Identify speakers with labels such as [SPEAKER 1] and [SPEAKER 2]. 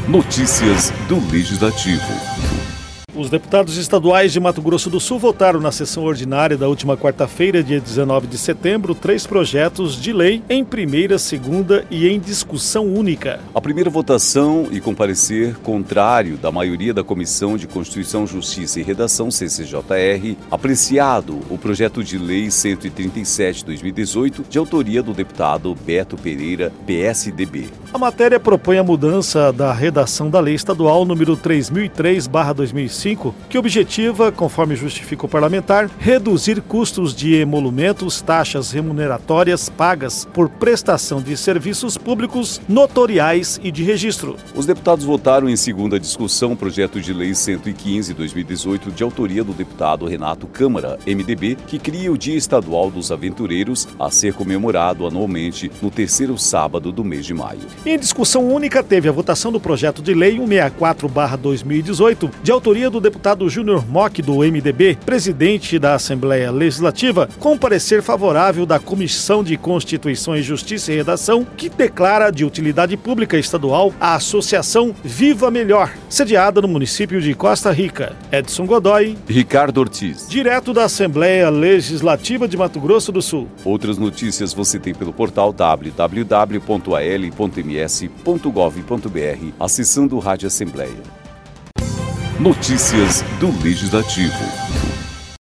[SPEAKER 1] Notícias do Legislativo.
[SPEAKER 2] Os deputados estaduais de Mato Grosso do Sul votaram na sessão ordinária da última quarta-feira, dia 19 de setembro, 3 projetos de lei em primeira, segunda e em discussão única.
[SPEAKER 1] A primeira votação e com parecer contrário da maioria da Comissão de Constituição, Justiça e Redação, CCJR, apreciado o projeto de lei 137/2018, de autoria do deputado Beto Pereira, PSDB.
[SPEAKER 2] A matéria propõe a mudança da redação da Lei Estadual número 3003/2005, que objetiva, conforme justifica o parlamentar, reduzir custos de emolumentos, taxas remuneratórias pagas por prestação de serviços públicos notoriais e de registro.
[SPEAKER 1] Os deputados votaram em segunda discussão o projeto de lei 115/2018, de autoria do deputado Renato Câmara, MDB, que cria o Dia Estadual dos Aventureiros, a ser comemorado anualmente no terceiro sábado do mês de maio.
[SPEAKER 2] Em discussão única, teve a votação do projeto de lei 164/2018, de autoria do deputado Júnior Mock, do MDB, presidente da Assembleia Legislativa, com parecer favorável da Comissão de Constituição e Justiça e Redação, que declara de utilidade pública estadual a Associação Viva Melhor, sediada no município de Costa Rica. Edson Godoy,
[SPEAKER 1] Ricardo Ortiz,
[SPEAKER 2] direto da Assembleia Legislativa de Mato Grosso do Sul.
[SPEAKER 1] Outras notícias você tem pelo portal www.al.ms.gov.br, acessando o Rádio Assembleia. Notícias do Legislativo.